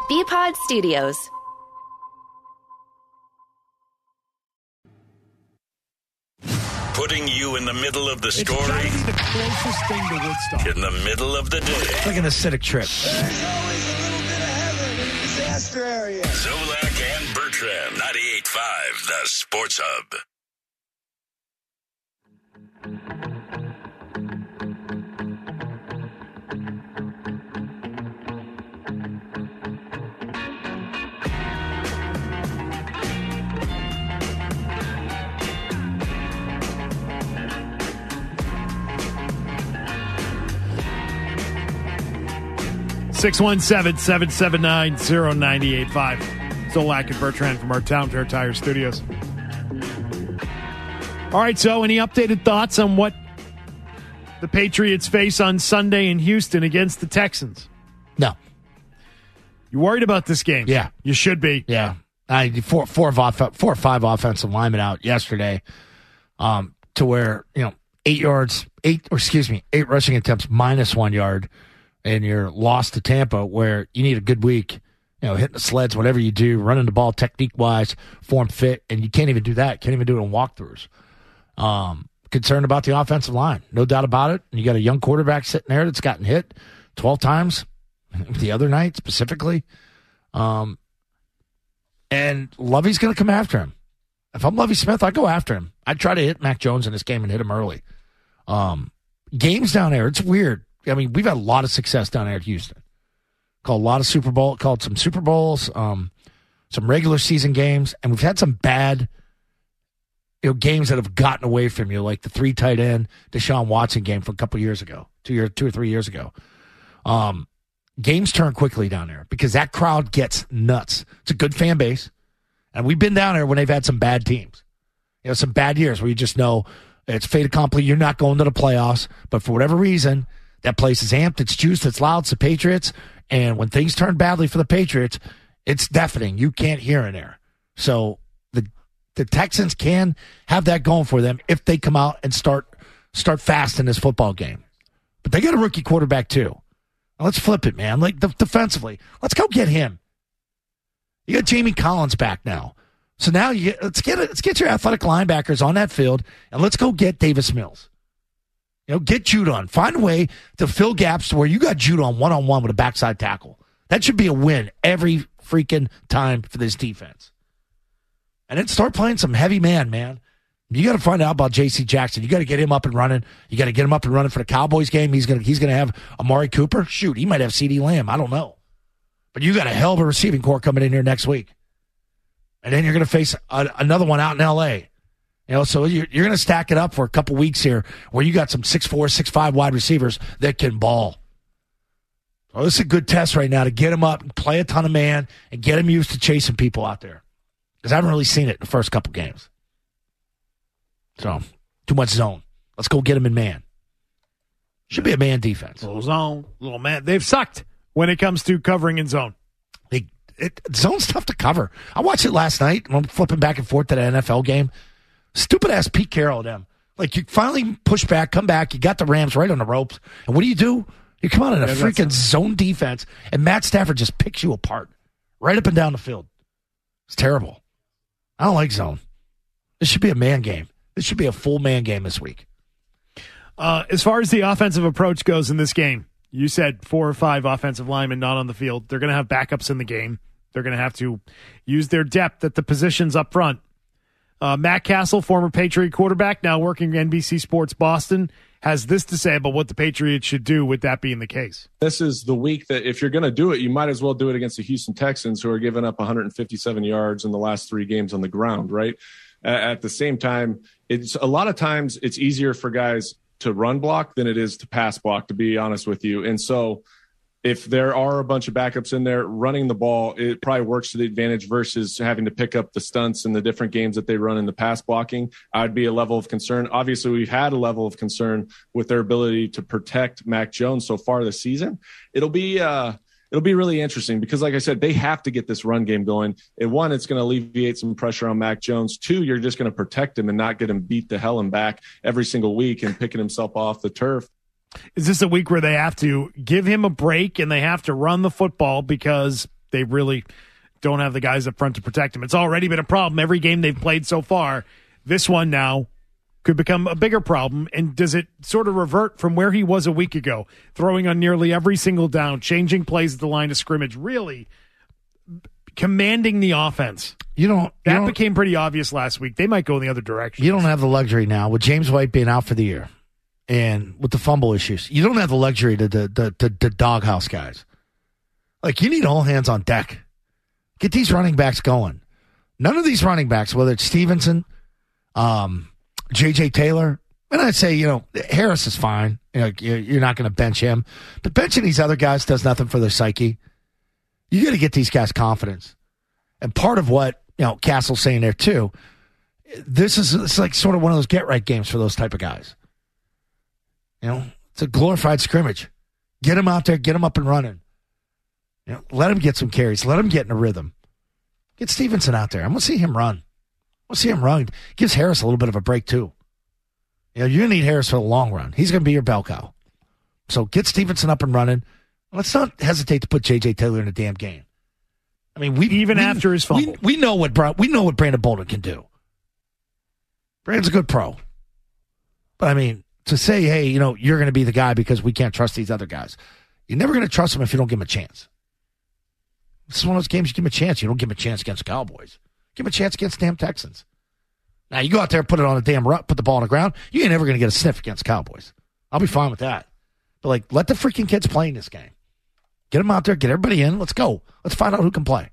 BPod Studios. Putting you in the middle of the story. It's got to be the closest thing to Woodstock. In the middle of the day. It's like an acidic trip. There's always a little bit of heaven in the disaster area. Zolak and Bertrand, 98.5, the Sports Hub. Six 617-779-0985. Zolak and Bertrand from our Town Fair Tire Studios. All right, so any updated thoughts on what the Patriots face on Sunday in Houston against the Texans? No. You worried about this game? Yeah. You should be. Yeah. Four or five offensive linemen out yesterday to where, 8 rushing attempts minus 1 yard. And you're lost to Tampa, where you need a good week, hitting the sleds, whatever you do, running the ball technique-wise, form fit, and you can't even do that. Can't even do it in walkthroughs. Concerned about the offensive line, no doubt about it. And you got a young quarterback sitting there that's gotten hit 12 times the other night specifically. And Lovey's going to come after him. If I'm Lovey Smith, I go after him. I'd try to hit Mac Jones in this game and hit him early. Games down there, it's weird. I mean, we've had a lot of success down there at Houston. Called some Super Bowls, some regular season games, and we've had some bad, games that have gotten away from you, like the 3 tight end Deshaun Watson game from a couple years ago, 2 or 3 years ago. Games turn quickly down there because that crowd gets nuts. It's a good fan base, and we've been down there when they've had some bad teams, some bad years where you just know it's fait accompli. You're not going to the playoffs, but for whatever reason. That place is amped, it's juiced, it's loud, it's the Patriots. And when things turn badly for the Patriots, it's deafening. You can't hear in there. So the Texans can have that going for them if they come out and start fast in this football game. But they got a rookie quarterback too. Now let's flip it, man. Like defensively, let's go get him. You got Jamie Collins back now. So now let's get your athletic linebackers on that field, and let's go get Davis Mills. Get Judon. Find a way to fill gaps to where you got Judon one-on-one with a backside tackle. That should be a win every freaking time for this defense. And then start playing some heavy man. You got to find out about J.C. Jackson. You got to get him up and running. You got to get him up and running for the Cowboys game. He's gonna have Amari Cooper. Shoot, he might have CeeDee Lamb. I don't know. But you got a hell of a receiving core coming in here next week. And then you're going to face another one out in L.A., so you're going to stack it up for a couple weeks here where you got some 6'4", 6'5" wide receivers that can ball. So this is a good test right now to get them up and play a ton of man and get them used to chasing people out there. Because I haven't really seen it in the first couple games. So, too much zone. Let's go get them in man. Should be a man defense. Little zone, little man. They've sucked when it comes to covering in zone. Zone's tough to cover. I watched it last night. I'm flipping back and forth to the NFL game. Stupid-ass Pete Carroll, them. Like, you finally push back, come back, you got the Rams right on the ropes, and what do? You come out in a freaking zone defense, and Matt Stafford just picks you apart right up and down the field. It's terrible. I don't like zone. This should be a man game. This should be a full man game this week. As far as the offensive approach goes in this game, you said 4 or 5 offensive linemen not on the field. They're going to have backups in the game. They're going to have to use their depth at the positions up front. Matt Castle, former Patriot quarterback, now working NBC Sports Boston, has this to say about what the Patriots should do with that being the case. This is the week that if you're going to do it, you might as well do it against the Houston Texans, who are giving up 157 yards in the last 3 games on the ground, right? At the same time, it's a lot of times it's easier for guys to run block than it is to pass block, to be honest with you. And so if there are a bunch of backups in there running the ball, it probably works to the advantage versus having to pick up the stunts in the different games that they run in the pass blocking. I'd be a level of concern. Obviously, we've had a level of concern with their ability to protect Mac Jones so far this season. It'll be really interesting because, like I said, they have to get this run game going. And 1, it's going to alleviate some pressure on Mac Jones. 2, you're just going to protect him and not get him beat the hell and back every single week and picking himself off the turf. Is this a week where they have to give him a break and they have to run the football because They really don't have the guys up front to protect him. It's already been a problem every game they've played so far. This one now could become a bigger problem. And does it sort of revert from where he was a week ago, throwing on nearly every single down, changing plays at the line of scrimmage, really commanding the offense? That became pretty obvious last week. They might go in the other direction. You don't have the luxury now with James White being out for the year and with the fumble issues. You don't have the luxury to doghouse guys. Like, you need all hands on deck. Get these running backs going. None of these running backs, whether it's Stevenson, J.J. Taylor, and I'd say, Harris is fine. You're not going to bench him. But benching these other guys does nothing for their psyche. You got to get these guys confidence. And part of what, Castle's saying there too, it's like sort of one of those get-right games for those type of guys. It's a glorified scrimmage. Get them out there, get them up and running. Let him get some carries. Let him get in a rhythm. Get Stevenson out there. I'm going to see him run. Gives Harris a little bit of a break, too. You're going to need Harris for the long run. He's going to be your bell cow. So get Stevenson up and running. Let's not hesitate to put J.J. Taylor in a damn game. I mean, after his fumble. We know what Brandon Bolden can do. Brandon's a good pro. But, I mean, to say, hey, you're going to be the guy because we can't trust these other guys. You're never going to trust them if you don't give them a chance. This is one of those games you give them a chance. You don't give them a chance against the Cowboys. Give them a chance against the damn Texans. Now, you go out there and put it on a damn rut, put the ball on the ground, you ain't never going to get a sniff against the Cowboys. I'll be fine with that. But, let the freaking kids play in this game. Get them out there, get everybody in. Let's go. Let's find out who can play.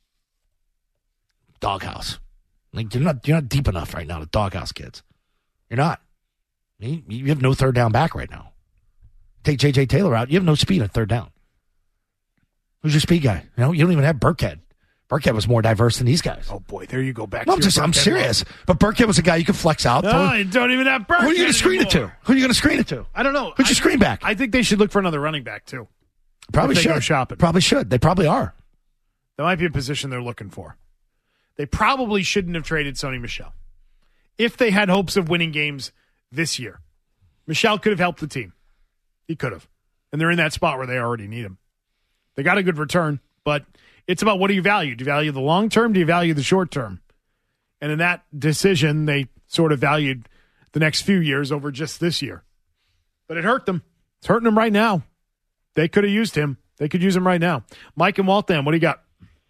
Doghouse. You're not deep enough right now to doghouse kids. You're not. You have no third down back right now. Take J.J. Taylor out, you have no speed at third down. Who's your speed guy? You don't even have Burkhead. Burkhead was more diverse than these guys. Oh, boy, there you go back. No, I'm serious. But Burkhead was a guy you could flex out. No, you don't even have Burkhead. Who are you going to screen it to? Who are you going to screen it to? I don't know. Who's your screen back? I think they should look for another running back, too. Probably should. Go shopping. Probably should. They probably are. That might be a position they're looking for. They probably shouldn't have traded Sony Michel. If they had hopes of winning games this year, Michel could have helped the team. He could have. And they're in that spot where they already need him. They got a good return, but it's about what do you value? Do you value the long term? Do you value the short term? And in that decision, they sort of valued the next few years over just this year. But it hurt them. It's hurting them right now. They could have used him. They could use him right now. Mike and Waltham, what do you got?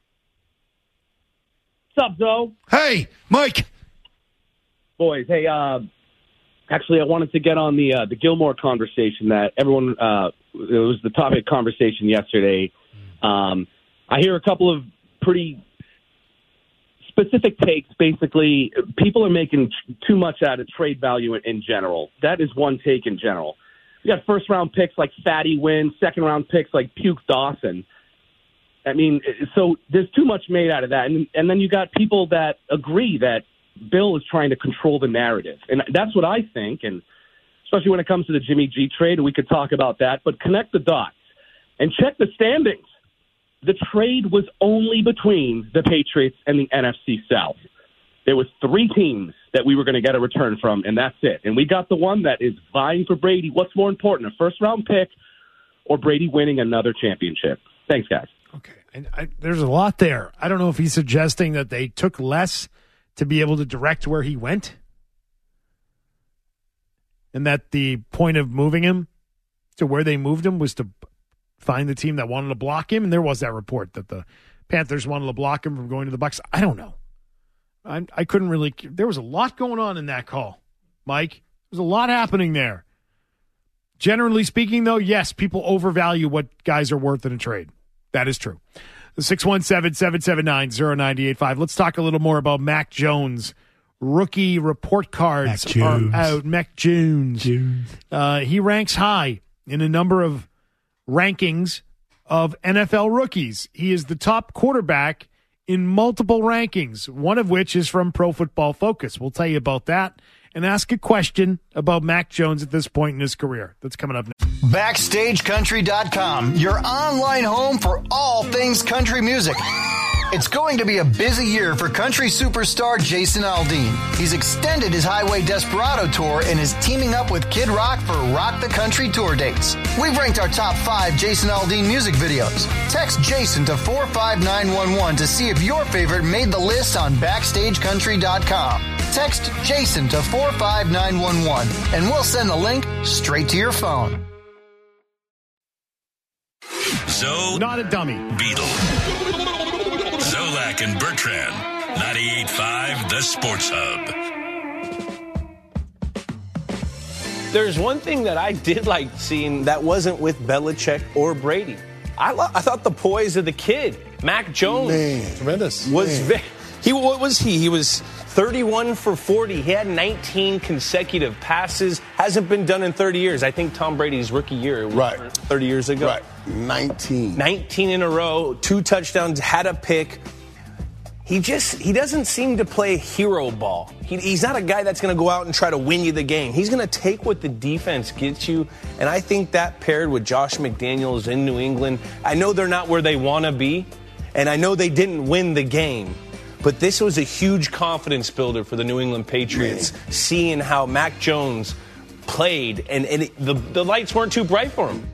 What's up, Zoe? Hey, Mike. Boys, hey, actually, I wanted to get on the Gilmore conversation that everyone, it was the topic of conversation yesterday. I hear a couple of pretty specific takes. Basically, people are making too much out of trade value in general. That is one take in general. You got first-round picks like Fatty Wynn, second-round picks like Puke Dawson. I mean, so there's too much made out of that. And then you got people that agree that Bill is trying to control the narrative. And that's what I think, and especially when it comes to the Jimmy G trade, and we could talk about that. But connect the dots and check the standings. The trade was only between the Patriots and the NFC South. There was 3 teams that we were going to get a return from, and that's it. And we got the one that is vying for Brady. What's more important, a first-round pick or Brady winning another championship? Thanks, guys. Okay. And there's a lot there. I don't know if he's suggesting that they took less to be able to direct where he went, and that the point of moving him to where they moved him was to find the team that wanted to block him. And there was that report that the Panthers wanted to block him from going to the Bucs. I don't know. I couldn't really. There was a lot going on in that call, Mike. There's a lot happening there. Generally speaking, though, yes, people overvalue what guys are worth in a trade. That is true. The 617-779-0985. Let's talk a little more about Mac Jones. Rookie report cards are out. Mac Jones. He ranks high in a number of rankings of NFL rookies. He is the top quarterback in multiple rankings, one of which is from Pro Football Focus. We'll tell you about that and ask a question about Mac Jones at this point in his career. That's coming up next. BackstageCountry.com, your online home for all things country music. It's going to be a busy year for country superstar Jason Aldean. He's extended his Highway Desperado tour and is teaming up with Kid Rock for Rock the Country tour dates. We've ranked our top 5 Jason Aldean music videos. Text Jason to 45911 to see if your favorite made the list on BackstageCountry.com. Text Jason to 45911 and we'll send the link straight to your phone. So Not a dummy. Beetle. Zolak and Bertrand. 98.5 The Sports Hub. There's one thing that I did like seeing that wasn't with Belichick or Brady. I thought the poise of the kid, Mac Jones. Tremendous. What was he? He was 31 for 40. He had 19 consecutive passes. Hasn't been done in 30 years. I think Tom Brady's rookie year was 30 years ago. Right. 19 in a row, 2 touchdowns, had a pick. He doesn't seem to play hero ball. He's not a guy that's going to go out and try to win you the game. He's going to take what the defense gets you, and I think that paired with Josh McDaniels in New England, I know they're not where they want to be, and I know they didn't win the game, but this was a huge confidence builder for the New England Patriots, seeing how Mac Jones played, and the lights weren't too bright for him.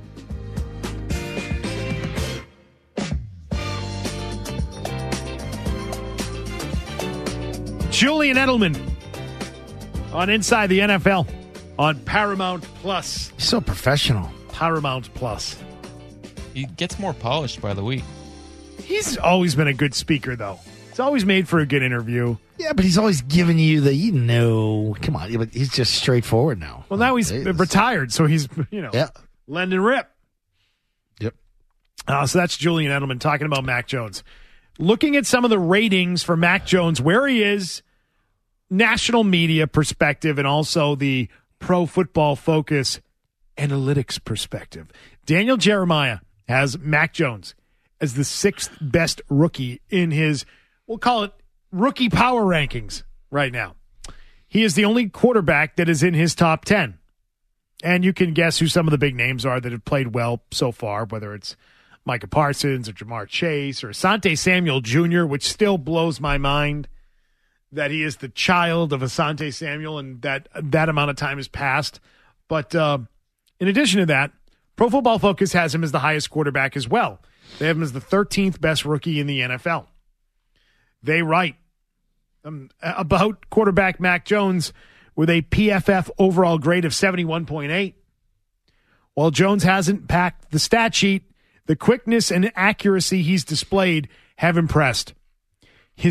Julian Edelman on Inside the NFL on Paramount Plus. He's so professional. Paramount Plus. He gets more polished by the week. He's always been a good speaker, though. He's always made for a good interview. Yeah, but he's always giving you the, come on. But he's just straightforward now. Well, now he's retired, so he's, lend and rip. Yep. So that's Julian Edelman talking about Mac Jones. Looking at some of the ratings for Mac Jones, where he is, national media perspective, and also the Pro Football Focus analytics perspective. Daniel Jeremiah has Mac Jones as the 6th best rookie in his, we'll call it, rookie power rankings right now. He is the only quarterback that is in his top 10. And you can guess who some of the big names are that have played well so far, whether it's Micah Parsons or Jamar Chase or Asante Samuel Jr., which still blows my mind that he is the child of Asante Samuel and that amount of time has passed. But in addition to that, Pro Football Focus has him as the highest quarterback as well. They have him as the 13th best rookie in the NFL. They write about quarterback Mac Jones with a PFF overall grade of 71.8. While Jones hasn't packed the stat sheet, the quickness and accuracy he's displayed have impressed. His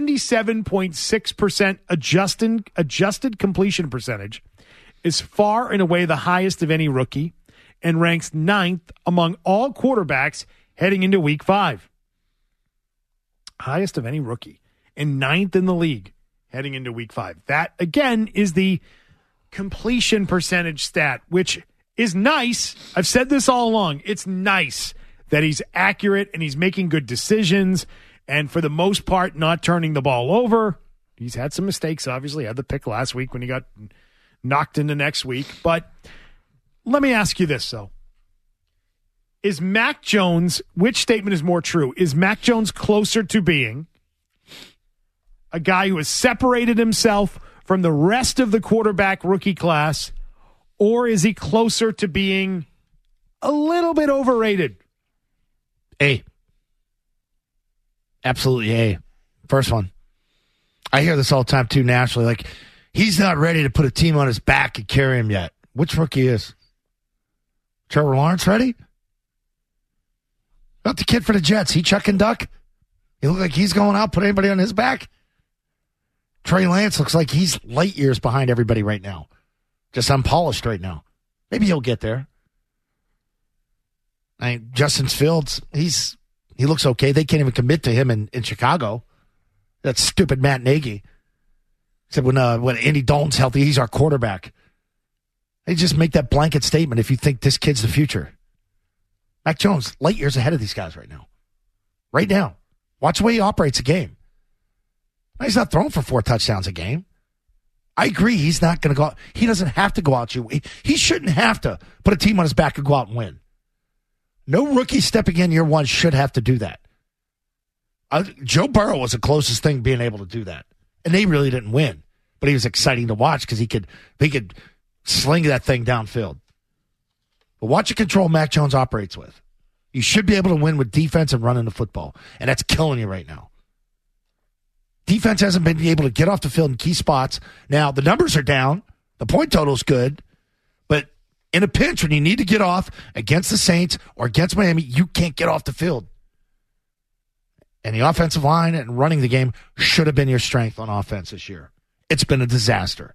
77.6% adjusted completion percentage is far and away the highest of any rookie and ranks 9th among all quarterbacks heading into Week 5. Highest of any rookie and 9th in the league heading into Week 5. That, again, is the completion percentage stat, which is nice. I've said this all along. It's nice that he's accurate and he's making good decisions and for the most part not turning the ball over. He's had some mistakes, obviously. Had the pick last week when he got knocked into next week. But let me ask you this, though. Is Mac Jones, which statement is more true? Is Mac Jones closer to being a guy who has separated himself from the rest of the quarterback rookie class, or is he closer to being a little bit overrated? A. Absolutely A. First one. I hear this all the time, too, nationally. Like, he's not ready to put a team on his back and carry him yet. Which rookie is? Trevor Lawrence ready? About the kid for the Jets. He chuck and duck? He look like he's going out, put anybody on his back? Trey Lance looks like he's light years behind everybody right now. Just unpolished right now. Maybe he'll get there. Justin Fields, he looks okay. They can't even commit to him in Chicago. That stupid Matt Nagy said when Andy Dalton's healthy, he's our quarterback. They just make that blanket statement if you think this kid's the future. Mac Jones, light years ahead of these guys right now. Right now. Watch the way he operates a game. He's not throwing for 4 touchdowns a game. I agree. He's not going to go out. He doesn't have to go out. He shouldn't have to put a team on his back and go out and win. No rookie stepping in year one should have to do that. Joe Burrow was the closest thing being able to do that. And they really didn't win. But he was exciting to watch because he could sling that thing downfield. But watch the control Mac Jones operates with. You should be able to win with defense and running the football. And that's killing you right now. Defense hasn't been able to get off the field in key spots. Now, the numbers are down. The point total's good. But in a pinch, when you need to get off against the Saints or against Miami, you can't get off the field. And the offensive line and running the game should have been your strength on offense this year. It's been a disaster.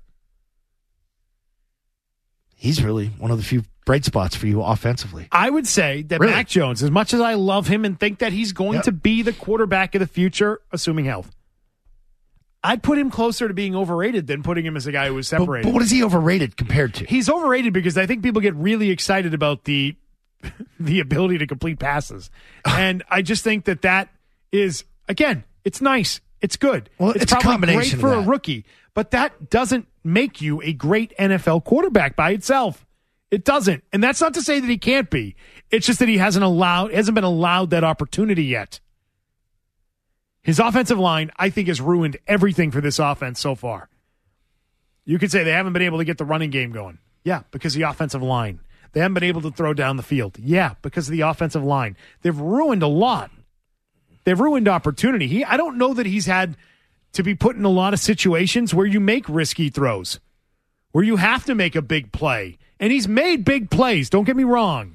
He's really one of the few bright spots for you offensively. I would say that Really? Mac Jones, as much as I love him and think that he's going to be the quarterback of the future, assuming health, I'd put him closer to being overrated than putting him as a guy who was separated. But what is he overrated compared to? He's overrated because I think people get really excited about the ability to complete passes. And I just think that is, again, it's nice. It's good. Well, it's a probably combination great for of a that. rookie, but that doesn't make you a great NFL quarterback by itself. It doesn't. And that's not to say that he can't be. It's just that he hasn't been allowed that opportunity yet. His offensive line, I think, has ruined everything for this offense so far. You could say they haven't been able to get the running game going. Yeah, because of the offensive line. They haven't been able to throw down the field. Yeah, because of the offensive line. They've ruined a lot. They've ruined opportunity. I don't know that he's had to be put in a lot of situations where you make risky throws, where you have to make a big play. And he's made big plays, don't get me wrong.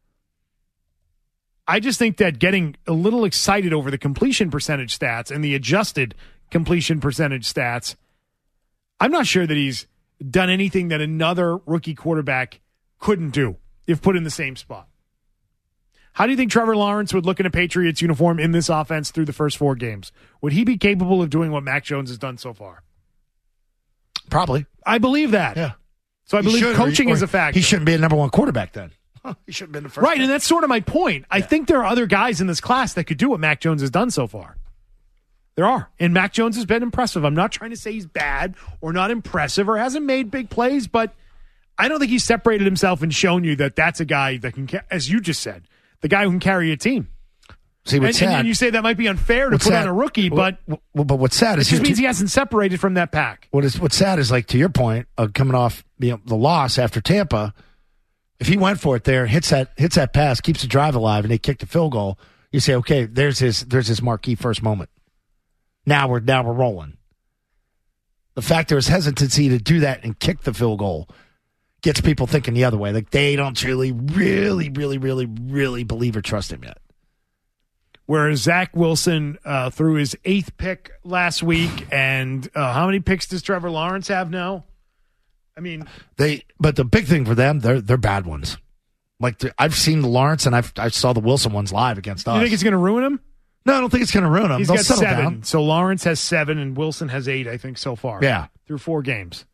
I just think that getting a little excited over the completion percentage stats and the adjusted completion percentage stats, I'm not sure that he's done anything that another rookie quarterback couldn't do if put in the same spot. How do you think Trevor Lawrence would look in a Patriots uniform in this offense through the first 4 games? Would he be capable of doing what Mac Jones has done so far? Probably. I believe that. Yeah. So I believe coaching is a factor. He shouldn't be a number 1 quarterback then. He shouldn't have been the first. Right, and that's sort of my point. I think there are other guys in this class that could do what Mac Jones has done so far. There are. And Mac Jones has been impressive. I'm not trying to say he's bad or not impressive or hasn't made big plays, but I don't think he's separated himself and shown you that that's a guy that can, as you just said, the guy who can carry a team. See, what's sad, and you say that might be unfair to put on a rookie, but but what's sad is it just means he hasn't separated from that pack. What's sad is, like, to your point of coming off the loss after Tampa, if he went for it there, hits that pass, keeps the drive alive, and they kick the field goal, you say, okay, there's his marquee first moment. Now we're rolling. The fact there was hesitancy to do that and kick the field goal gets people thinking the other way. Like, they don't really believe or trust him yet. Whereas Zach Wilson threw his 8th pick last week, and how many picks does Trevor Lawrence have now? I mean, but the big thing for them, they're bad ones. Like, I've seen the Lawrence and I saw the Wilson ones live against us. You think it's going to ruin him? No, I don't think it's going to ruin him. He's They'll got settle 7. down. So Lawrence has 7 and Wilson has 8, I think, so far. Yeah. Through 4 games.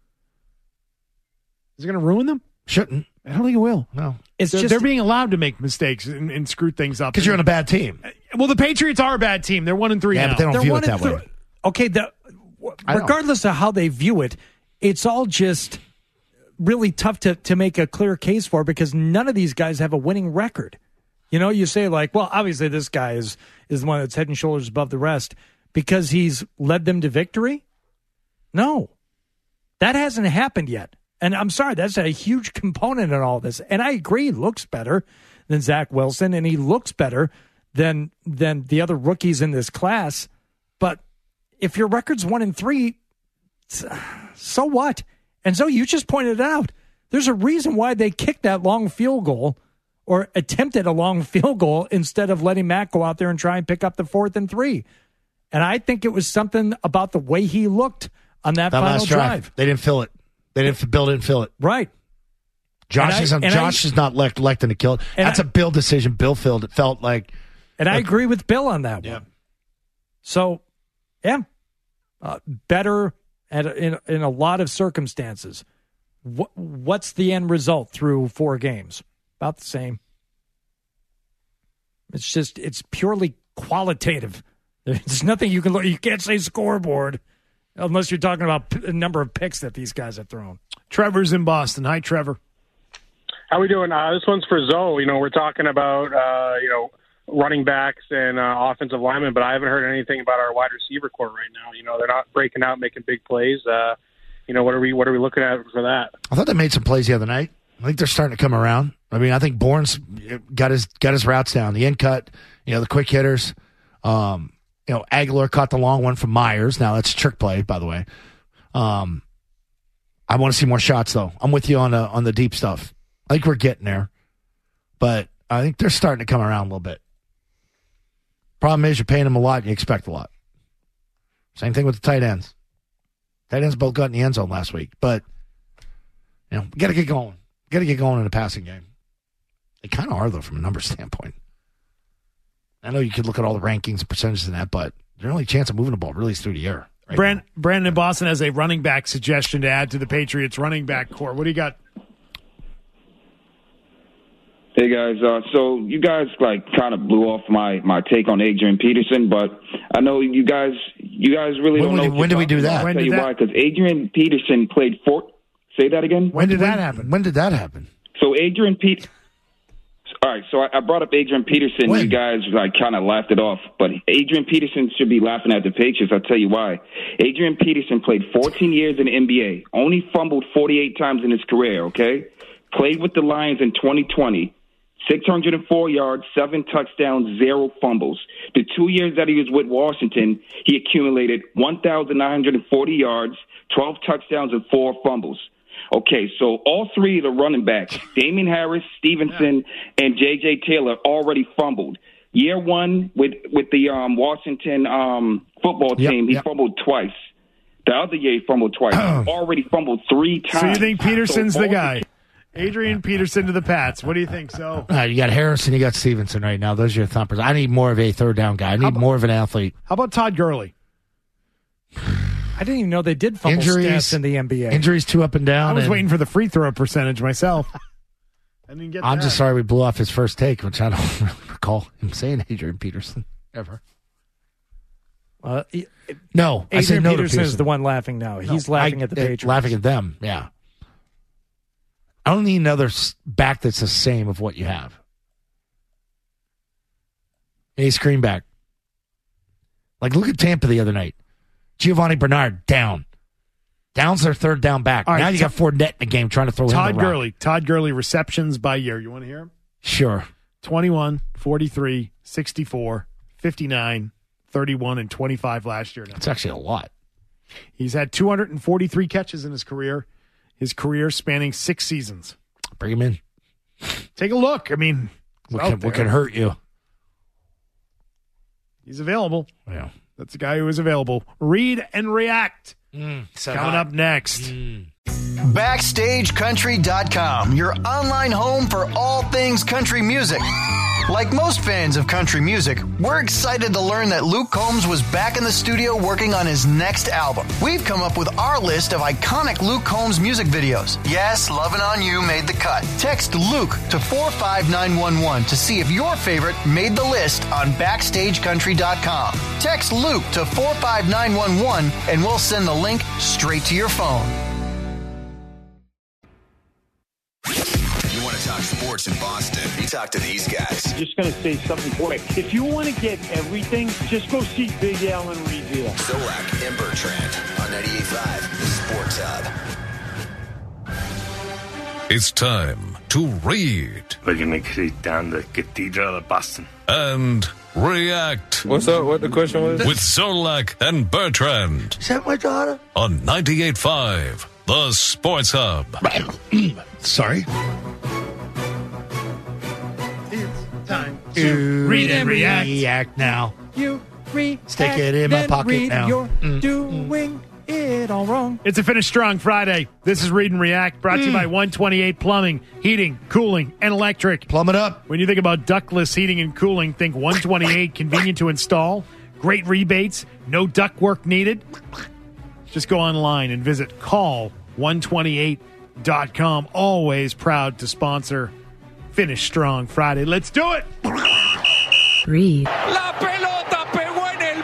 Is it going to ruin them? Shouldn't. I don't think it will. No. They're being allowed to make mistakes and screw things up. Because you're on a bad team. Well, the Patriots are a bad team. They're 1-3 Yeah, now. but they don't They're view it 1 that and way. Okay, regardless of how they view it, it's all just really tough to make a clear case for, because none of these guys have a winning record. You know, you say, like, well, obviously this guy is the one that's head and shoulders above the rest because he's led them to victory. No, that hasn't happened yet. And I'm sorry, that's a huge component in all this. And I agree, he looks better than Zach Wilson, and he looks better than the other rookies in this class. But if your record's 1-3, so what? And so you just pointed it out. There's a reason why they kicked that long field goal or attempted a long field goal instead of letting Mac go out there and try and pick up the 4th and 3. And I think it was something about the way he looked on that final last drive. They didn't fill it. Bill didn't fill it. Right. Josh is not electing to kill it. That's a Bill decision. Bill filled it. Felt like. And I agree with Bill on that one. So, yeah, better in a lot of circumstances. What's the end result through 4 games? About the same. It's purely qualitative. There's nothing you can look. You can't say scoreboard unless you're talking about the number of picks that these guys have thrown. Trevor's in Boston. Hi, Trevor. How we doing? This one's for Zoe. You know, we're talking about, running backs and offensive linemen, but I haven't heard anything about our wide receiver core right now. You know, they're not breaking out, making big plays. You know, what are we looking at for that? I thought they made some plays the other night. I think they're starting to come around. I mean, I think Bourne's got his routes down, the in cut, you know, the quick hitters. You know, Aguilar caught the long one from Myers. Now that's a trick play, by the way. I want to see more shots, though. I'm with you on the deep stuff. I think we're getting there, but I think they're starting to come around a little bit. Problem is, you're paying them a lot and you expect a lot. Same thing with the tight ends. Tight ends both got in the end zone last week, but you know, we got to get going. Got to get going in the passing game. They kind of are, though, from a numbers standpoint. I know you could look at all the rankings and percentages in that, but their only chance of moving the ball really is through the air. Right Brandon in Boston has a running back suggestion to add to the Patriots running back core. What do you got? Hey guys, so you guys kind of blew off my take on Adrian Peterson, but I know you guys really don't know. When did we do that? I'll tell you why, because Adrian Peterson played Say that again. When did that happen? When did that happen? So Adrian All right, so I brought up Adrian Peterson. When? You guys kind of laughed it off, but Adrian Peterson should be laughing at the Patriots. I'll tell you why. Adrian Peterson played 14 years in the NBA, only fumbled 48 times in his career. Okay, played with the Lions in 2020. 604 yards, 7 touchdowns, 0 fumbles. The 2 years that he was with Washington, he accumulated 1,940 yards, 12 touchdowns, and 4 fumbles. Okay, so all three of the running backs, Damian Harris, Stevenson, and J.J. Taylor, already fumbled. Year one with the Washington football team, he fumbled twice. The other year he fumbled twice. Already fumbled 3 times. So you think Peterson's the guy? Adrian Peterson to the Pats. What do you think, so? You got Harris and you got Stevenson right now. Those are your thumpers. I need more of a third down guy. I need more of an athlete. How about Todd Gurley? I didn't even know they did fumble stats in the NBA. Injuries too up and down. I was waiting for the free throw percentage myself. I didn't get I'm just sorry we blew off his first take, which I don't really recall him saying Adrian Peterson ever. No, I say no to Peterson is the one laughing now. He's laughing at the Patriots. Laughing at them, yeah. I don't need another back that's the same of what you have. Ace Greenback. Like, look at Tampa the other night. Giovanni Bernard down. Down's their third down back. Right, now you got Fournette in the game trying to throw Todd him Gurley. Todd Gurley receptions by year. You want to hear him? Sure. 21, 43, 64, 59, 31, and 25 last year. That's actually a lot. He's had 243 catches in his career. His career spanning 6 seasons. Bring him in. Take a look. I mean, what can hurt you? He's available. Yeah. That's the guy who is available. Read and react. Coming up next. BackstageCountry.com, your online home for all things country music. Like most fans of country music, we're excited to learn that Luke Combs was back in the studio working on his next album. We've come up with our list of iconic Luke Combs music videos. Yes, Lovin' On You made the cut. Text Luke to 45911 to see if your favorite made the list on BackstageCountry.com. Text Luke to 45911 and we'll send the link straight to your phone. You want to talk sports in Boston? You talk to these guys. I'm just going to say something quick. If you want to get everything, just go see Big Al and Reveal. Solak and Bertrand on 98.5, the Sports Hub. It's time to read. We're going to create down the Cathedral of Boston. And react. What's up? What the question was? With Solak and Bertrand. Is that my daughter? On 98.5, the Sports Hub. Sorry. It's time to read and react. React now. You react. Stick it in my pocket read now. You're doing it all wrong. It's a Finish Strong Friday. This is Read and React, brought to you by 128 Plumbing, Heating, Cooling, and Electric. Plumb it up. When you think about ductless heating and cooling, think 128, convenient to install, great rebates, no ductwork needed. Just go online and visit call128.com. Always proud to sponsor Finish Strong Friday. Let's do it. Read. La pelota pegó en el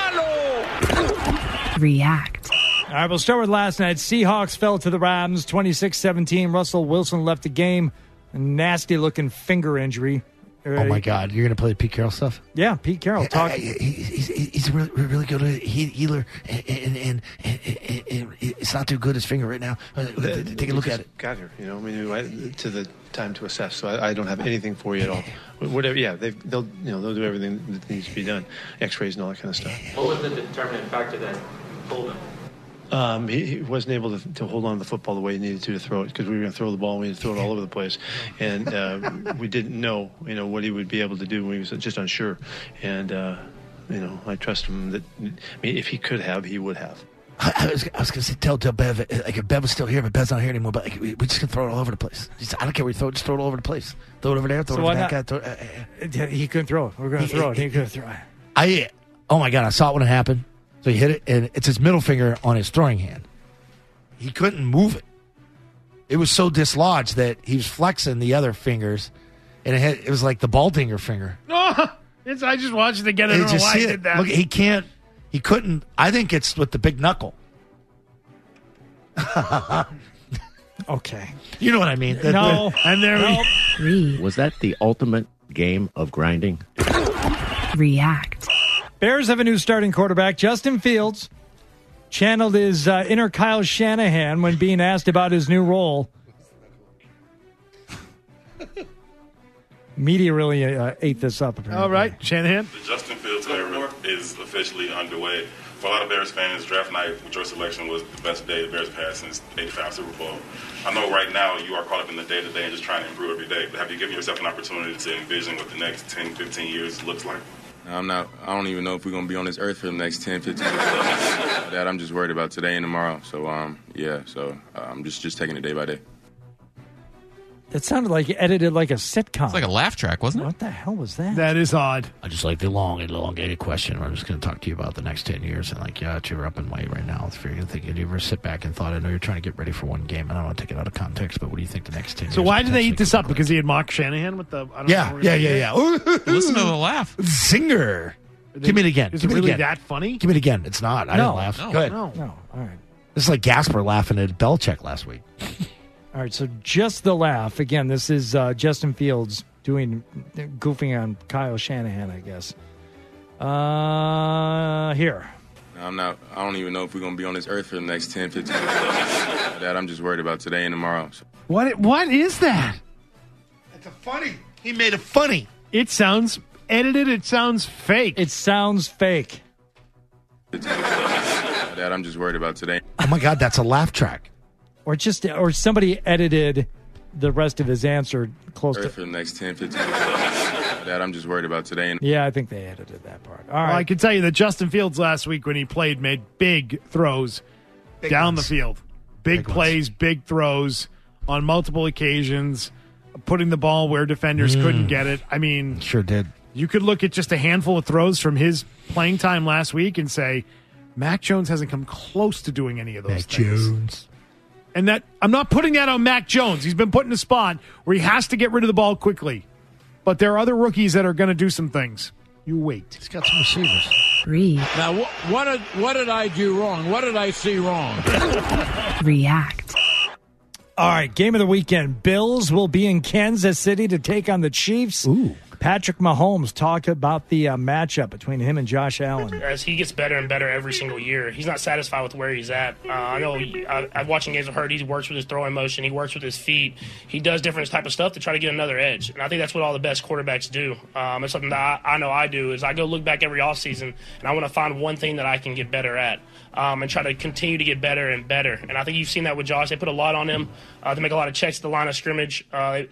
palo. React. All right, we'll start with last night. Seahawks fell to the Rams 26-17. Russell Wilson left the game. A nasty-looking finger injury. Oh, my God. You're going to play Pete Carroll stuff? Yeah, Pete Carroll. He's a really good healer, and it's not too good, his finger right now. Take a look at it. Got here, to the time to assess. So I don't have anything for you at all. Whatever, they'll do everything that needs to be done, X-rays and all that kind of stuff. What was the determinant factor that pulled him? He wasn't able to hold on to the football the way he needed to throw it, because we were going to throw the ball and we had to throw it all over the place, and we didn't know what he would be able to do when he was just unsure, and I trust him that if he could have, he would have. I was going to say, tell Bev, if Bev was still here, but Bev's not here anymore, but we're just going to throw it all over the place. I don't care where you throw it, just throw it all over the place. Throw it over there, throw it over that guy. He couldn't throw it. We're going to throw it. He couldn't throw it. Oh, my God, I saw it when it happened. So he hit it, and it's his middle finger on his throwing hand. He couldn't move it. It was so dislodged that he was flexing the other fingers, and it was like the Baldinger finger. I just watched it again. I don't know why he did that. Look, he couldn't. I think it's with the big knuckle. Okay. You know what I mean? No. And there Read. Was that the ultimate game of grinding? React. Bears have a new starting quarterback, Justin Fields. Channeled his inner Kyle Shanahan when being asked about his new role. Media really ate this up, apparently. All right, Shanahan. The Justin Fields era is officially underway. For a lot of Bears fans, draft night with your selection was the best day the Bears have had since '85 Super Bowl. I know right now you are caught up in the day-to-day and just trying to improve every day, but have you given yourself an opportunity to envision what the next 10, 15 years looks like? I don't even know if we're going to be on this earth for the next 10, 15 years. That I'm just worried about today and tomorrow. So, I'm just taking it day by day. That sounded like you edited like a sitcom. It's like a laugh track, wasn't it? What the hell was that? That is odd. I just like the elongated question. I'm just going to talk to you about the next 10 years. And you're up in weight right now. If you're thinking, you ever sit back and thought, I know you're trying to get ready for one game. I don't want to take it out of context, but what do you think the next 10 years? So why did they eat this up? Because he had mocked Shanahan with the... Yeah. Listen to the laugh. Zinger. Give me it again. Is it really that funny? Give me it again. It's not. I didn't laugh. No, Go ahead. No. All right. This is like Gasper laughing at Belichick last week. All right, so just the laugh. Again, this is Justin Fields goofing on Kyle Shanahan, I guess. Here. I don't even know if we're going to be on this earth for the next 10, 15 years. That I'm just worried about today and tomorrow. So. What is that? It's a funny. He made it funny. It sounds edited. It sounds fake. It sounds fake. That I'm just worried about today. Oh, my God, that's a laugh track. Or somebody edited the rest of his answer close to... For the next 10, 15 years. That I'm just worried about today. Yeah, I think they edited that part. All right. Well, I can tell you that Justin Fields last week when he played made big throws down the field. Big plays, big throws on multiple occasions, putting the ball where defenders couldn't get it. I mean... Sure did. You could look at just a handful of throws from his playing time last week and say, Mac Jones hasn't come close to doing any of those things. Jones. And that I'm not putting that on Mac Jones. He's been put in a spot where he has to get rid of the ball quickly. But there are other rookies that are going to do some things. You wait. He's got some receivers. Read. Now, what did I do wrong? What did I see wrong? React. All right, game of the weekend. Bills will be in Kansas City to take on the Chiefs. Ooh. Patrick Mahomes talked about the matchup between him and Josh Allen. As he gets better and better every single year, he's not satisfied with where he's at. I know I've watching games. I've heard he works with his throwing motion. He works with his feet. He does different type of stuff to try to get another edge. And I think that's what all the best quarterbacks do. It's something that I know I do is I go look back every offseason and I want to find one thing that I can get better at. And try to continue to get better and better. And I think you've seen that with Josh. They put a lot on him to make a lot of checks at the line of scrimmage,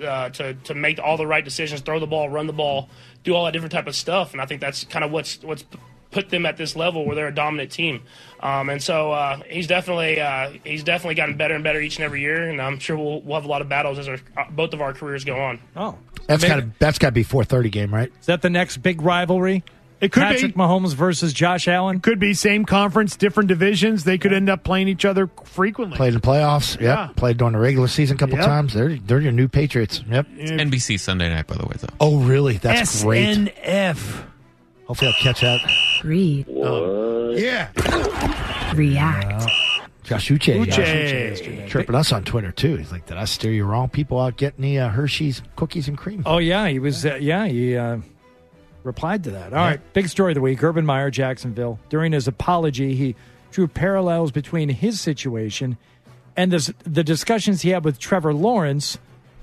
to make all the right decisions, throw the ball, run the ball, do all that different type of stuff. And I think that's kind of what's put them at this level where they're a dominant team. And so he's definitely gotten better and better each and every year. And I'm sure we'll have a lot of battles as both of our careers go on. Oh, that's got to be 4:30 game, right? Is that the next big rivalry? It could Patrick Mahomes versus Josh Allen? Could be same conference, different divisions. They could end up playing each other frequently. Played in playoffs. Yeah. Yep. Played during the regular season a couple times. They're your new Patriots. Yep. It's NBC Sunday night, by the way, though. Oh, really? That's great. SNF. Hopefully I'll catch that. Read. Yeah. React. Josh Uche. Uche. Chirping us on Twitter, too. He's like, did I steer you wrong? People out getting the Hershey's cookies and cream. Oh, yeah. He was, he replied to that. All right. Big story of the week. Urban Meyer, Jacksonville. During his apology, he drew parallels between his situation and the discussions he had with Trevor Lawrence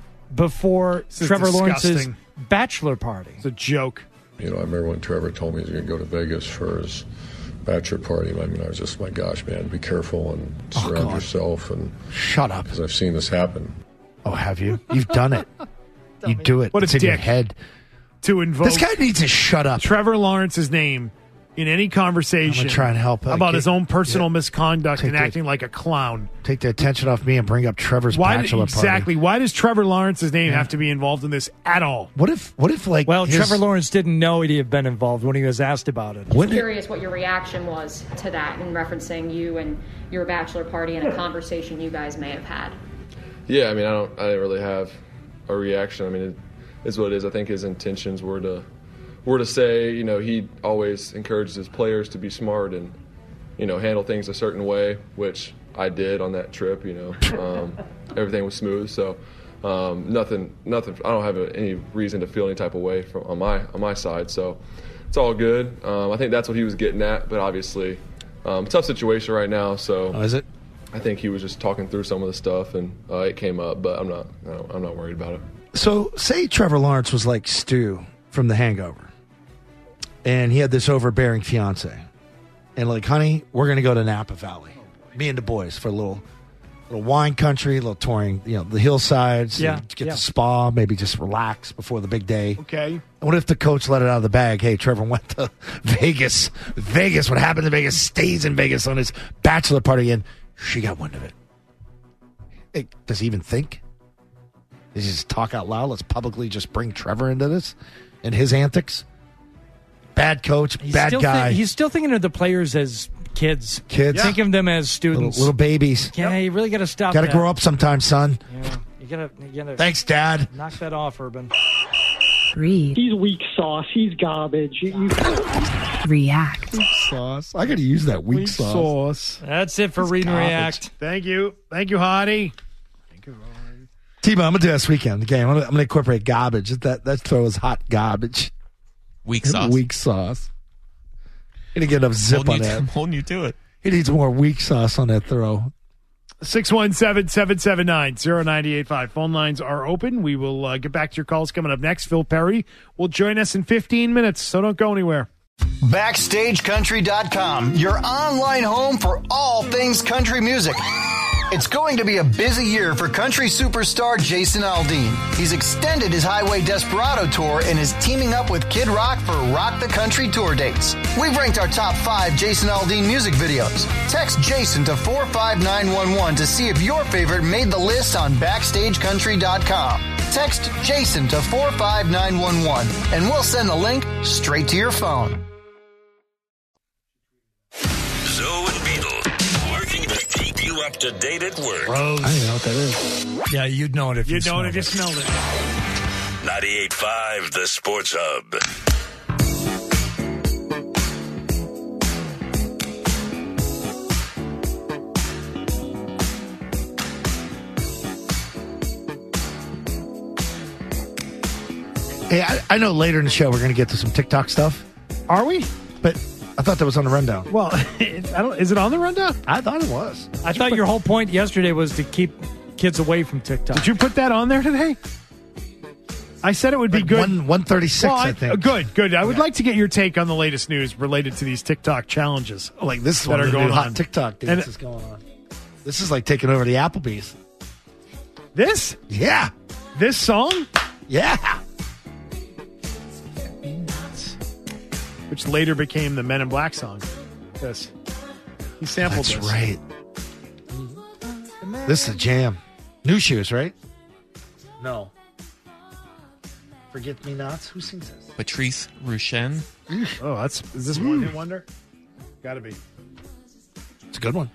before Trevor Lawrence's bachelor party. It's a joke. I remember when Trevor told me he was going to go to Vegas for his bachelor party. I was just, my gosh, man, be careful and surround yourself. And shut up. Because I've seen this happen. Oh, have you? You've done it. You do it. What it's a in your dick. head. To invoke This guy needs to shut up. Trevor Lawrence's name in any conversation. I'm gonna try and help about his own personal misconduct and acting like a clown. Take the attention off me and bring up Trevor's bachelor party. Exactly. Why does Trevor Lawrence's name have to be involved in this at all? What if Trevor Lawrence didn't know he'd have been involved when he was asked about it. I'm curious what your reaction was to that in referencing you and your bachelor party and a conversation you guys may have had. Yeah, I didn't really have a reaction. It is what it is. I think his intentions were to say, he always encourages his players to be smart and, handle things a certain way, which I did on that trip. Everything was smooth. So nothing. I don't have any reason to feel any type of way on my side. So it's all good. I think that's what he was getting at. But obviously, tough situation right now. So is it? I think he was just talking through some of the stuff and it came up. But I'm not worried about it. So say Trevor Lawrence was like Stu from The Hangover. And he had this overbearing fiance. And like, honey, we're going to go to Napa Valley. Me and the boys for a little wine country, a little touring, the hillsides. Get the spa, maybe just relax before the big day. Okay. And what if the coach let it out of the bag? Hey, Trevor went to Vegas. What happened in Vegas stays in Vegas on his bachelor party. And she got wind of it. Hey, does he even think? Does he just talk out loud? Let's publicly just bring Trevor into this and his antics. Bad coach, bad guy. He's still thinking of the players as kids. Think of them as students. Little babies. Yeah, you really got to stop Got to grow up sometime, son. Yeah, you gotta. Thanks, Dad. Knock that off, Urban. He's weak sauce. He's garbage. React. Weak sauce. I got to use that weak sauce. That's it for Read and React. Thank you, Hottie. T-Bone, I'm going to do this weekend. The game. I'm going to incorporate garbage. That throw is hot garbage. Weak sauce. Weak sauce. Gonna get enough zip on that. I'm holding you to it. He needs more weak sauce on that throw. 617-779-0985. Phone lines are open. We will get back to your calls coming up next. Phil Perry will join us in 15 minutes, so don't go anywhere. BackstageCountry.com, your online home for all things country music. It's going to be a busy year for country superstar Jason Aldean. He's extended his Highway Desperado tour and is teaming up with Kid Rock for Rock the Country tour dates. We've ranked our top 5 Jason Aldean music videos. Text Jason to 45911 to see if your favorite made the list on BackstageCountry.com. Text Jason to 45911 and we'll send the link straight to your phone. Zoe and Beetle, working to keep you up to date at work. I don't know what that is. Yeah, you'd know it if you smelled it. smelled it. 98.5, the Sports Hub. Hey, I know later in the show we're going to get to some TikTok stuff. Are we? But I thought that was on the rundown. Well, is it on the rundown? I thought it was. I thought your whole point yesterday was to keep kids away from TikTok. Did you put that on there today? I said it would be good. 136, well, I think. Good. I would like to get your take on the latest news related to these TikTok challenges. Like this is one of the new hot TikTok dance is going on. This is like taking over the Applebee's. This? Yeah. This song? Yeah. Which later became the Men in Black song. This. He sampled That's this. right. This is a jam. New Shoes, right? No. Forget Me Nots? Who sings this? Patrice Rushen. Oh, is this One Hit Wonder? Gotta be. It's a good one.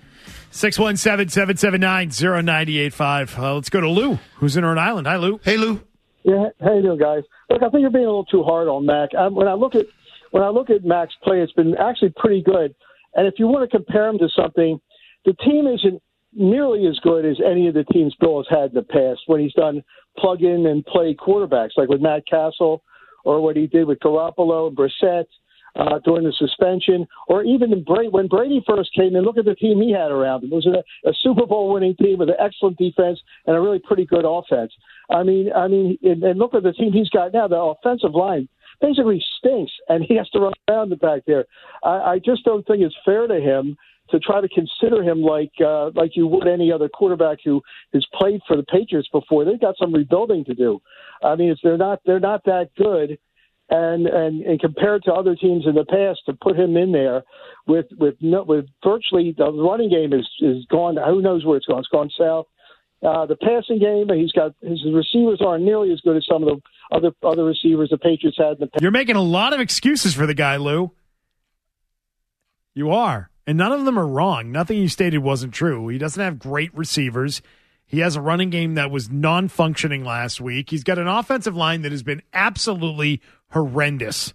617-779-0985. Let's go to Lou, who's in Rhode Island. Hi, Lou. Hey, Lou. Yeah, how you doing, guys? Look, I think you're being a little too hard on Mac. When I look at Mac's play, it's been actually pretty good. And if you want to compare him to something, the team isn't nearly as good as any of the teams Bill has had in the past when he's done plug-in and play quarterbacks, like with Matt Castle or what he did with Garoppolo and Brissett during the suspension, or even when Brady first came in. Look at the team he had around him. It was a Super Bowl winning team with an excellent defense and a really pretty good offense. And look at the team he's got now. The offensive line basically stinks, and he has to run around the back there. I just don't think it's fair to him to try to consider him like you would any other quarterback who has played for the Patriots before. They've got some rebuilding to do. I mean, they're not that good, and compared to other teams in the past, to put him in there with virtually the running game is gone. Who knows where it's gone? It's gone south. The passing game, his receivers aren't nearly as good as some of the other receivers the Patriots had in the past. You're making a lot of excuses for the guy, Lou. You are. And none of them are wrong. Nothing you stated wasn't true. He doesn't have great receivers. He has a running game that was non-functioning last week. He's got an offensive line that has been absolutely horrendous.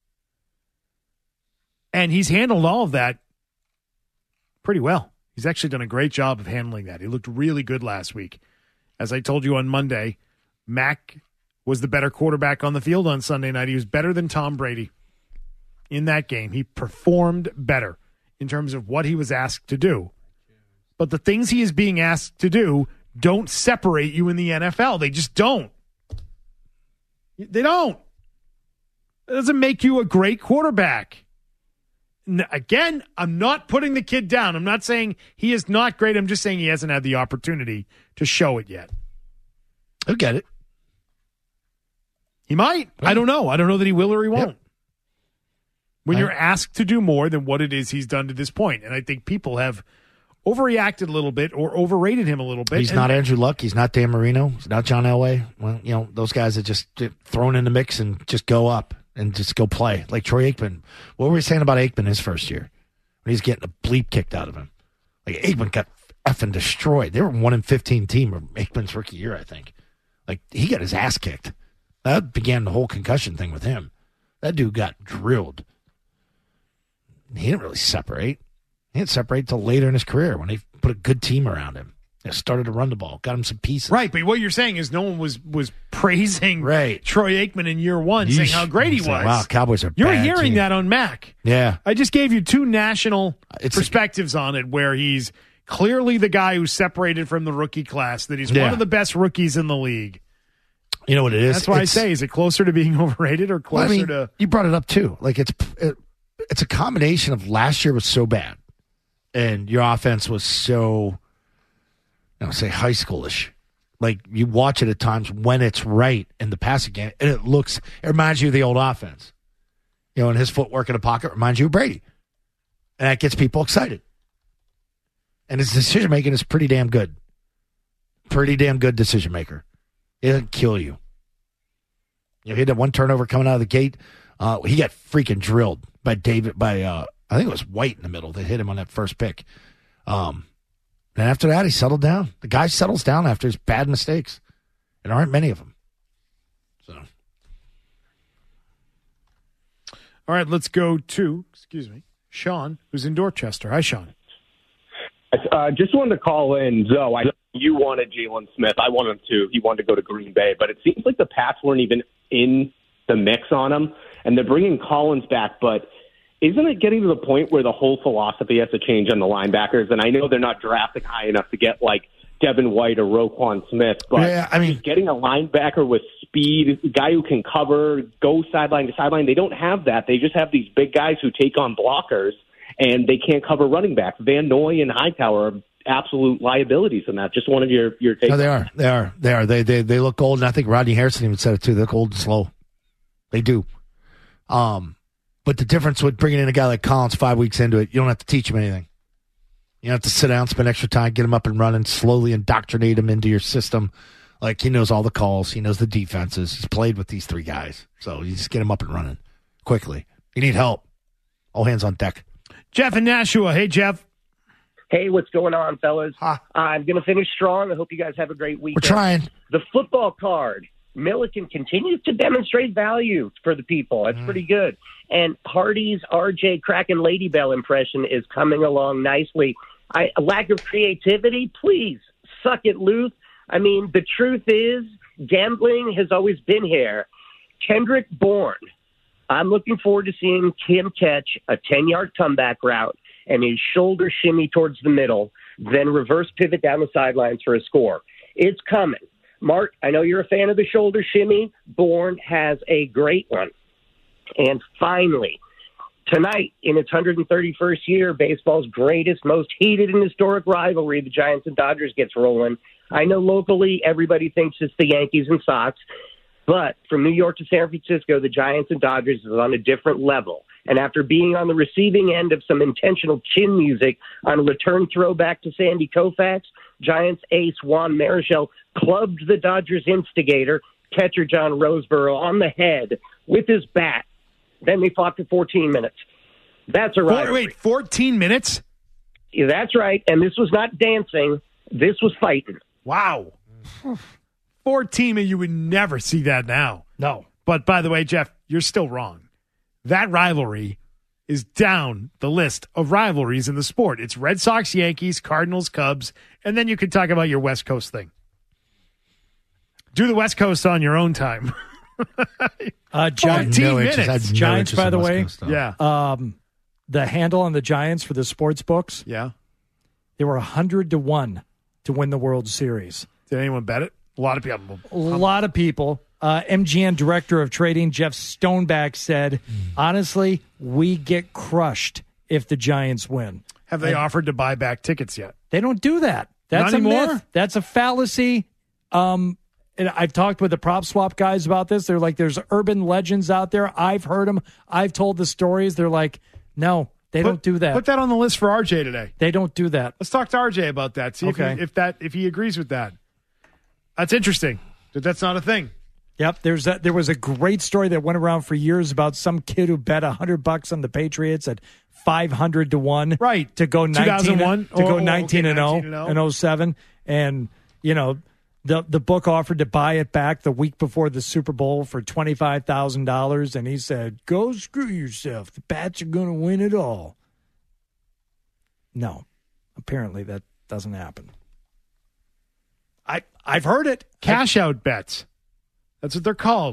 And he's handled all of that pretty well. He's actually done a great job of handling that. He looked really good last week. As I told you on Monday, Mac was the better quarterback on the field on Sunday night. He was better than Tom Brady in that game. He performed better in terms of what he was asked to do. But the things he is being asked to do don't separate you in the NFL. They just don't. They don't. It doesn't make you a great quarterback. Again, I'm not putting the kid down. I'm not saying he is not great. I'm just saying he hasn't had the opportunity to show it yet. He'll get it. He might. I don't know. I don't know that he will or he won't. Yep. When you're asked to do more than what it is he's done to this point. And I think people have overreacted a little bit or overrated him a little bit. He's not Andrew Luck. He's not Dan Marino. He's not John Elway. Well, those guys are just thrown in the mix and just go up and just go play. Like Troy Aikman. What were we saying about Aikman his first year? When he's getting a bleep kicked out of him. Like, Aikman got effing destroyed. They were 1-15 team of Aikman's rookie year, I think. Like, he got his ass kicked. That began the whole concussion thing with him. That dude got drilled. He didn't really separate. He didn't separate until later in his career when they put a good team around him. They started to run the ball, got him some pieces. Right, but what you're saying is no one was praising right. Troy Aikman in year one, saying how great he was. Wow, Cowboys are You're bad hearing team. that on Mac. Yeah. I just gave you two national perspectives on it where he's clearly the guy who's separated from the rookie class, that he's one of the best rookies in the league. You know what it is? That's why I say, is it closer to being overrated or closer to... You brought it up, too. Like, it's a combination of last year was so bad, and your offense was so, say, high schoolish. Like, you watch it at times when it's right in the passing game, and it reminds you of the old offense. And his footwork in the pocket reminds you of Brady. And that gets people excited. And his decision-making is pretty damn good. Pretty damn good decision-maker. It'll kill you. He had that one turnover coming out of the gate. He got freaking drilled by I think it was White in the middle that hit him on that first pick. And after that, he settled down. The guy settles down after his bad mistakes. And there aren't many of them. So, all right, let's go to, Sean, who's in Dorchester. Hi, Sean. Just wanted to call in, Zoe. I know you wanted Jalen Smith. I wanted him to. He wanted to go to Green Bay. But it seems like the Pats weren't even in the mix on him. And they're bringing Collins back. But isn't it getting to the point where the whole philosophy has to change on the linebackers? And I know they're not drafting high enough to get, like, Devin White or Roquan Smith. But just getting a linebacker with speed, a guy who can cover, go sideline to sideline, they don't have that. They just have these big guys who take on blockers. And they can't cover running backs. Van Noy and Hightower are absolute liabilities in that. Just wanted your take. No, they are. They look old, and I think Rodney Harrison even said it too. They look old and slow. They do. But the difference with bringing in a guy like Collins 5 weeks into it, you don't have to teach him anything. You don't have to sit down, spend extra time, get him up and running, slowly indoctrinate him into your system. Like, he knows all the calls. He knows the defenses. He's played with these three guys. So you just get him up and running quickly. You need help. All hands on deck. Jeff in Nashua. Hey, Jeff. Hey, what's going on, fellas? I'm going to finish strong. I hope you guys have a great weekend. We're trying. The football card. Milliken continues to demonstrate value for the people. That's pretty good. And Hardy's RJ Kraken Lady Bell impression is coming along nicely. A lack of creativity? Please, suck it, Luth. I mean, the truth is, gambling has always been here. Kendrick Bourne. I'm looking forward to seeing him catch a 10-yard comeback route and a shoulder shimmy towards the middle, then reverse pivot down the sidelines for a score. It's coming. Mark, I know you're a fan of the shoulder shimmy. Bourne has a great one. And finally, tonight, in its 131st year, baseball's greatest, most heated and historic rivalry, the Giants and Dodgers, gets rolling. I know locally everybody thinks it's the Yankees and Sox, but from New York to San Francisco, the Giants and Dodgers is on a different level. And after being on the receiving end of some intentional chin music on a return throwback to Sandy Koufax, Giants ace Juan Marichal clubbed the Dodgers instigator, catcher John Roseboro, on the head with his bat. Then they fought for 14 minutes. That's a rivalry. Wait, 14 minutes? Yeah, that's right. And this was not dancing. This was fighting. Wow. 14, and you would never see that now. No. But by the way, Jeff, you're still wrong. That rivalry is down the list of rivalries in the sport. It's Red Sox, Yankees, Cardinals, Cubs, and then you can talk about your West Coast thing. Do the West Coast on your own time. 14 minutes. Giants, by the way. Yeah. The handle on the Giants for the sports books. Yeah. They were 100-1 to win the World Series. Did anyone bet it? A lot of people. MGM Director of Trading, Jeff Stoneback, said, honestly, we get crushed if the Giants win. Have they offered to buy back tickets yet? They don't do that. That's Not a anymore? myth. That's a fallacy. And I've talked with the prop swap guys about this. They're like, there's urban legends out there. I've heard them. I've told the stories. They're like, no, they don't do that. Put that on the list for RJ today. They don't do that. Let's talk to RJ about that. See if he agrees with that. That's interesting. That's not a thing. Yep, there was a great story that went around for years about some kid who bet $100 on the Patriots at 500-1, right, to go 2001 19-0 and 07, and you know the book offered to buy it back the week before the Super Bowl for $25,000, and he said, "Go screw yourself. The Pats are going to win it all." No, apparently that doesn't happen. I've heard it. Cash out bets. That's what they're called.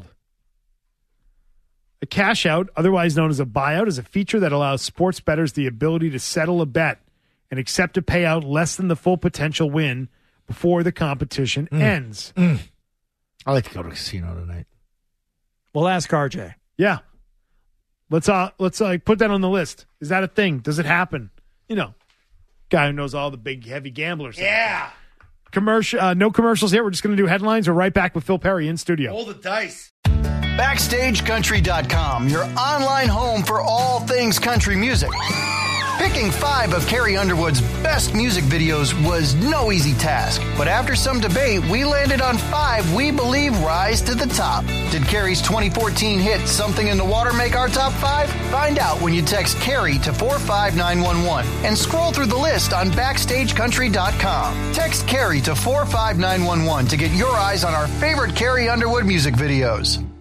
A cash out, otherwise known as a buyout, is a feature that allows sports bettors the ability to settle a bet and accept a payout less than the full potential win before the competition ends. I like to go to a casino tonight. We'll ask RJ. Yeah. Let's put that on the list. Is that a thing? Does it happen? You know, guy who knows all the big heavy gamblers. Yeah. No commercials here. We're just going to do headlines. We're right back with Phil Perry in studio. Roll the dice. BackstageCountry.com, your online home for all things country music. Picking 5 of Carrie Underwood's best music videos was no easy task, but after some debate, we landed on 5 we believe rise to the top. Did Carrie's 2014 hit Something in the Water make our top 5? Find out when you text Carrie to 45911 and scroll through the list on BackstageCountry.com. Text Carrie to 45911 to get your eyes on our favorite Carrie Underwood music videos.